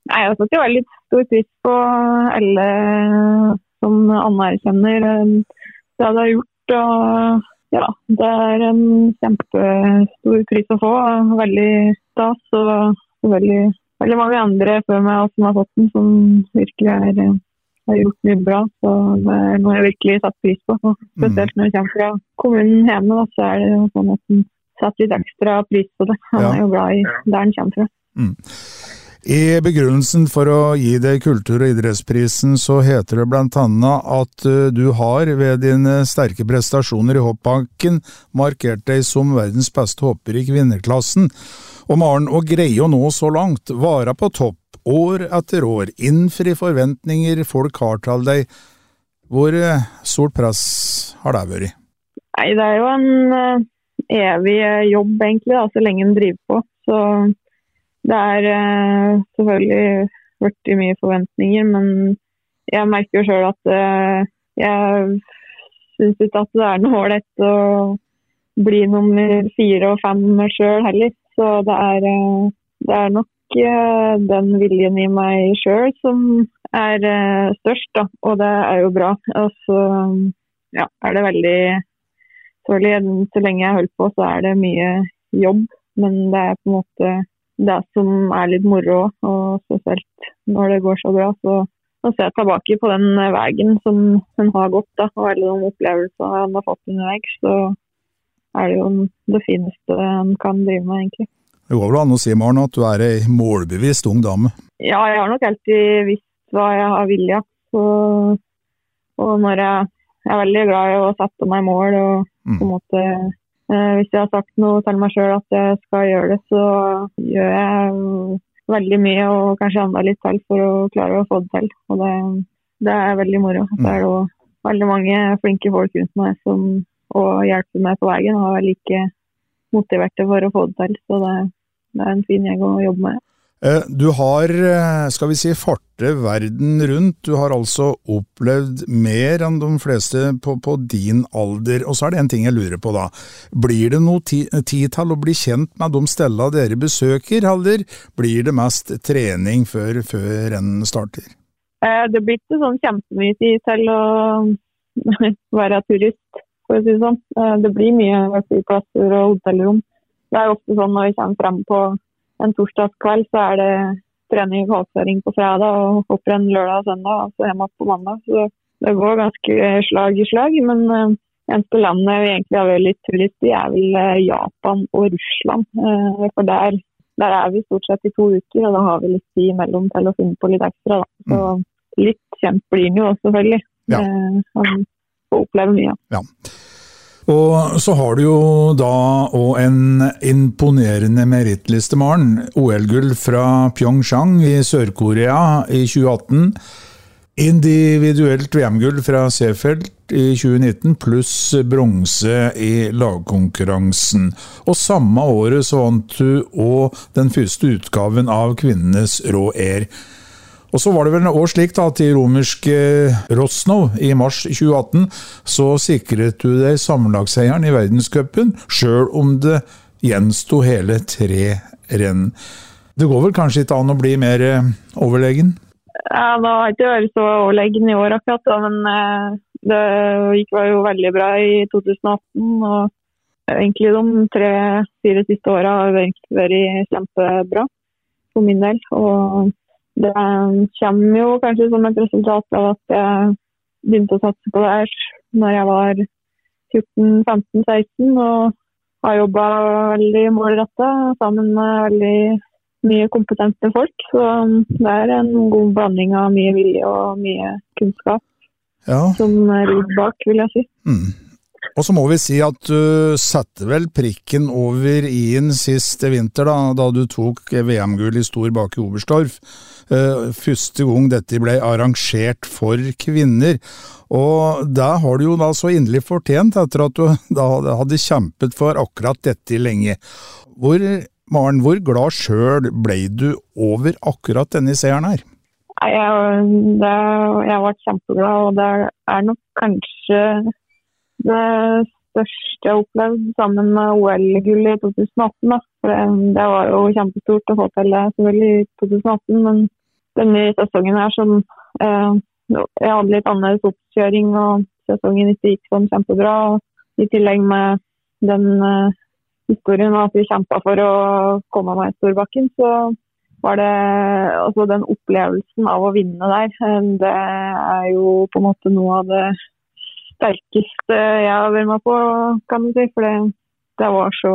Nei, jeg setter veldig stor pris på alle som anerkjenner det jeg har gjort, og ja, det en kjempestor pris å få, veldig stas, og veldig mange andre før meg som har fått den, som virkelig har gjort mye bra, så det noe jeg virkelig satt pris på, og spesielt når jeg kommer fra kommunen hjemme, da, så det jo sånn at den setter litt ekstra pris på det. Han jo glad i der den kommer fra. I begrunnelsen for å gi deg kultur- og idrettsprisen så heter det blant annet at du har ved dine sterke prestasjoner i hoppbanken markert deg som verdens beste hopper i kvinneklassen. Og Maren, å greie å nå så langt, vare på topp år etter år, innfri forventninger folk har til deg, hvor stort press har det vært? Nei, det jo en evig jobb egentlig, da, så lenge en driver på, så det selvfølgelig vært mye forventninger, men jeg merker jo selv at jeg synes ikke at det noe hårdt å bli nummer 4 og 5 selv heller, så det nok den viljen i meg selv som størst, da, og det jo bra. Og så ja, det veldig, selvfølgelig så lenge jeg holder på, så det mye jobb, men det på en måte det som litt moro, og spesielt når det går så bra, så ser jeg tilbake på den veien som den har gått, da, og alle de opplevelser han har fått underveis, så det jo det fineste han kan drive med, egentlig. Det går vel an å si, Maren, at du en målbevisst ung dame? Ja, jeg har nok alltid visst hva jeg har vilja, og når jeg veldig glad i å sette meg mål, og på en måte hvis jeg har sagt noe til meg selv at jeg skal gjøre det, så gjør jeg veldig mye og kanskje enda litt til for å klare å få det til. Og det veldig moro. Det jo veldig mange flinke folk rundt meg som hjelper meg på veien og like motiverte for å få det til. Så det en fin gjeng å jobbe med. Du har, skal vi si, fartet verden rundt. Du har altså opplevd mer enn de fleste på din alder. Og så det en ting jeg lurer på da. Blir det noe tid til å bli kjent med de stedene dere besøker, eller blir det mest trening før rennen starter? Det blir ikke sånn kjempemye tid til å være turist, for å si det sånn. Det blir mye flyplasser og hotellrom. Det ofte sånn når vi kommer frem på en torsdagskveld, så det trening og kvalifisering på fredag, og hopper en lørdag og søndag, og så hjemme på mandag. Så det går ganske slag i slag, men eneste landet vi egentlig har vært litt turist i vel Japan og Russland. For der vi stort sett i 2 uker, og da har vi litt tid imellom til å finne på litt ekstra. Da. Så litt kjent blir den jo også, selvfølgelig. Ja. Man får oppleve mye. Ja. Og så har du jo da også en imponerende merittliste, Maren. OL-gull fra Pyeongchang i Sør-Korea i 2018. Individuelt VM-gull fra Seefeld i 2019, pluss bronse i lagkonkurransen. Og samme året så vant du også den første utgaven av Kvinnenes Rå Air. Og så var det vel også slik da, til romerske Rosnov i mars 2018, så sikret du deg sammenlagsseieren i verdenscupen, selv om det gjensto hele 3 renn. Det går vel kanskje ikke an å bli mer overlegen? Ja, det har ikke vært så overlegen i år akkurat, da, men det gikk jo veldig bra i 2018, og egentlig de 3-4 siste årene har egentlig vært kjempebra for min del, og det kommer jo kanskje som et resultat av at jeg begynte å satse på det her når jeg var 14, 15, 16 og har jobbet veldig målrettet sammen med veldig mye kompetente folk. Så det en god blanding av mye vilje og mye kunnskap som ligger bak, vil jeg si. Og så må vi si at du satte vel prikken over i-en siste vinter da du tok VM-gull i stor bak i Oberstdorf. Første gang dette ble arrangert for kvinner. Og der har du jo da så inderlig fortjent etter at du da hadde kjempet for akkurat dette lenge. Maren, hvor glad selv ble du over akkurat denne seieren her? Jeg var kjempeglad, og det nok kanskje det største jeg opplevde sammen med OL-gull i 2018. Da. For det var jo kjempestort å få til det selvfølgelig i 2018, men denne sesongen her som jeg hadde litt annerledes oppkjøring, og sesongen ikke gikk sånn kjempebra. Og i tillegg med den historien at vi kjempet for å komme med i Storbakken, så var det altså den opplevelsen av å vinne der. Det jo på en måte noe av det sterkeste jeg har vært med på, kan du si, for det var så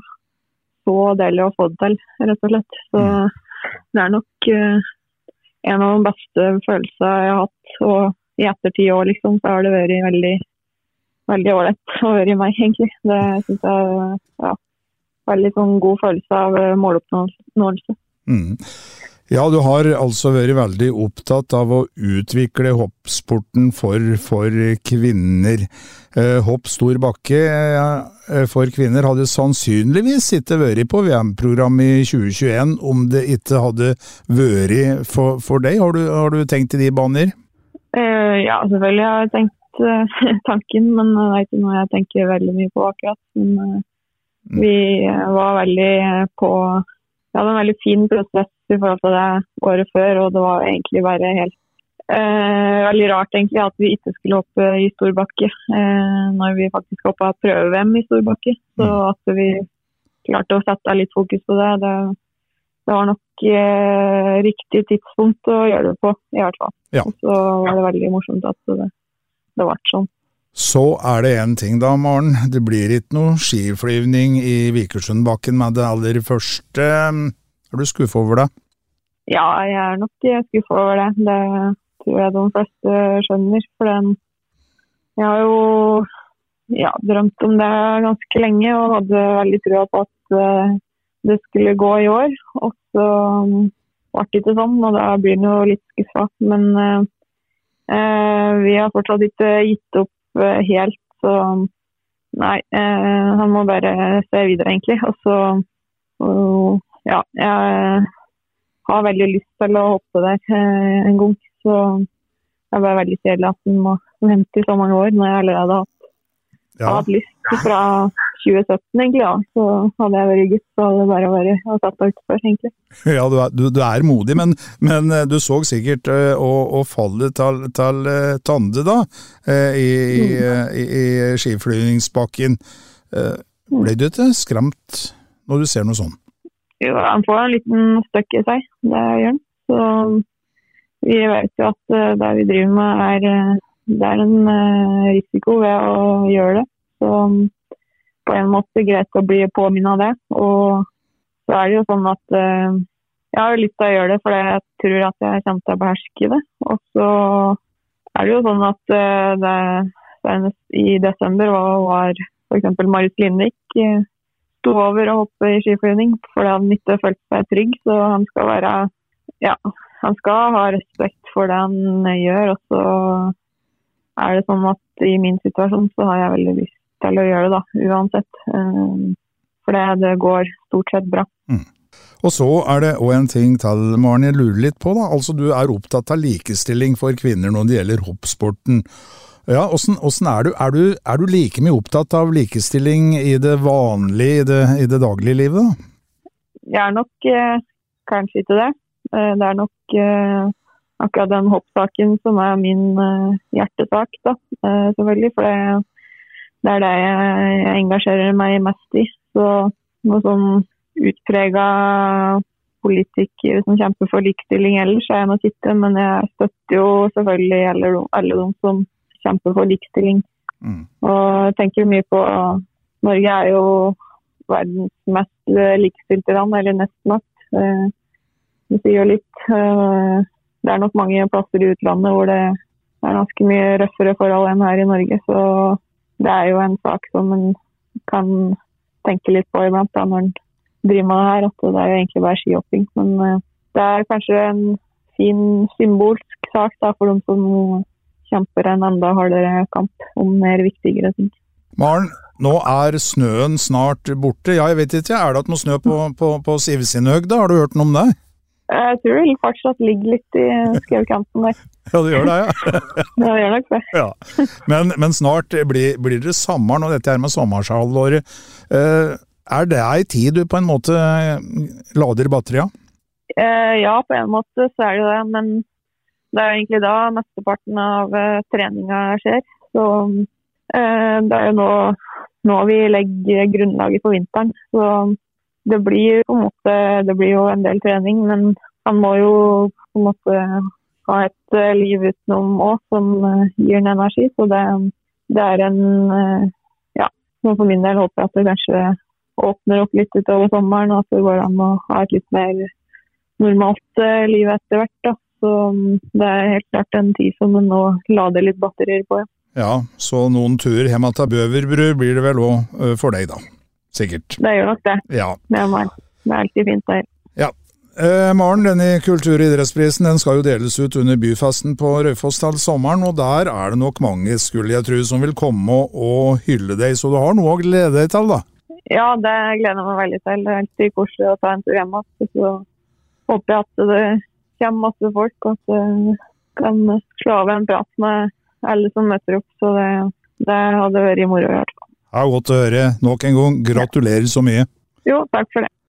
deilig å få det til, rett og slett. Så det nok en av de beste følelsene jeg har hatt, og i ettertid år liksom, så har det vært veldig, veldig ålreit å være i meg, egentlig. Det synes jeg veldig sånn god følelse av måloppnåelse. Ja, du har altså vært veldig opptatt av å utvikle hoppsporten for kvinner. Hopp stor bakke for kvinner hadde sannsynligvis ikke vært på VM-programmet i 2021 om det ikke hadde vært for deg. Har du tenkt i de baner? Ja, selvfølgelig har jeg tenkt tanken, men det ikke noe jeg tenker veldig mye på akkurat. Men vi var veldig på... Vi hadde en veldig fin prosess i forhold til det året før, og det var egentlig bare helt veldig rart egentlig at vi ikke skulle hoppe i storbakke når vi faktisk hoppet prøve-VM i storbakke. Så at vi klarte å sette litt fokus på det var nok riktig tidspunkt å gjøre det på, i hvert fall. Ja. Og så var det veldig morsomt at det ble sånn. Så det en ting da, Maren. Det blir ikke noe skiflyvning i Vikersundbakken med det aller første. Du skuffet over det? Ja, jeg nok skuffet over det. Det tror jeg de fleste skjønner. For jeg har jo drømt om det ganske lenge, og hadde veldig tro på at det skulle gå i år. Og så var det ikke sånn, og da blir det jo litt skuffet. Men vi har fortsatt ikke gitt opp helt, så nei, han må bare se videre egentlig, og så jeg har veldig lyst til å hoppe der en gang, så det var veldig kjedelig at den må vente i så mange år når jeg allerede har hatt lyst fra 2017 egentlig, så hadde jeg vært gutt, så hadde det bare vært å sette ut for egentlig. Ja, du modig, men du så sikkert å falle til Tande da, i skiflyvningsbakken. Ble du ikke skremt når du ser noe sånn? Jo, han får en liten støkk i seg, det gjør han. Så vi vet jo at det vi driver med det en risiko ved å gjøre det. Så på en måte greit å bli påminnet av det. Og så det jo sånn at jeg har lyst til å gjøre det, for jeg tror at jeg kommer til å beherske det. Og så det jo sånn at i desember var for eksempel Marius Lindvik stod over og hoppe i skiflyvning, fordi han ikke følte seg trygg, så han skal han skal ha respekt for det han gjør, og så det sånn at i min situasjon så har jeg veldig lyst til å gjøre det da, uansett, for det går stort sett bra. Og så det også en ting til, Maren, jeg lurer litt på da, altså du opptatt av likestilling for kvinner når det gjelder hoppsporten. Ja, hvordan du like mye opptatt av likestilling i det vanlige, i det daglige livet da? Jeg nok kanskje ikke det. Det nok akkurat den hoppsaken som min hjertesak da, selvfølgelig, for det det jeg engasjerer meg mest i. Så noe sånn utpreget politiker som kjemper for likestilling ellers jeg nok ikke, men jeg støtter jo selvfølgelig alle de som kjemper for likestilling. Og jeg tenker mye på Norge jo verdens mest likestilte land, eller nesten mest. Det sier jo litt. Det nok mange plasser i utlandet hvor det ganske mye røffere forhold enn her i Norge, så det jo en sak som man kan tenke litt på iblant da, når man driver med det her, at det jo egentlig bare skihopping. Men det kanskje en fin symbolsk sak da, for de som kjemper en enda hardere kamp om mer viktigere ting. Maren, nå snøen snart borte. Ja, jeg vet ikke, det noe snø på Sivsinhøgda? Har du hørt noe om det? Jeg tror det fortsatt ligger litt i skjøvkanten der. Ja, det gjør det, ja. Det gjør nok det. Ja. Men snart blir det sommeren, og dette med sommershalvåret. Det en tid du på en måte lader batteriet? Ja, på en måte så det jo det, men det jo egentlig da mesteparten av treninga skjer. Så det jo nå vi legger grunnlaget for vinteren. Så det blir på en måte, det blir jo en del trening, men han må jo på en måte ha et liv utenom også, som gir en energi. Så det en, ja, for min del håper jeg at det kanskje åpner opp litt utover sommeren, og så går det an å ha et litt mer normalt liv etter hvert. Da. Så det helt klart en tid som man nå lader litt batterier på. Ja, så noen turer hjemme til Bøverbru blir det vel også for deg da, sikkert. Det gjør nok det. Ja. Det alltid fint der. Ja. Maren, denne kultur- og idrettsprisen den skal jo deles ut under byfesten på Raufoss til sommeren, og der det nok mange, skulle jeg tro, som vil komme og hylle deg, så du har noe å glede deg til da. Ja, det gleder jeg meg veldig til. Det alltid koselig å ta en tur hjemme. Så håper jeg at det kommer masse folk, og at jeg kan slå av en prat med alle som møter opp. Så det hadde vært moro i hvert fall. Ja, godt å høre. Nok en gang, gratulerer så mye. Jo, takk for det.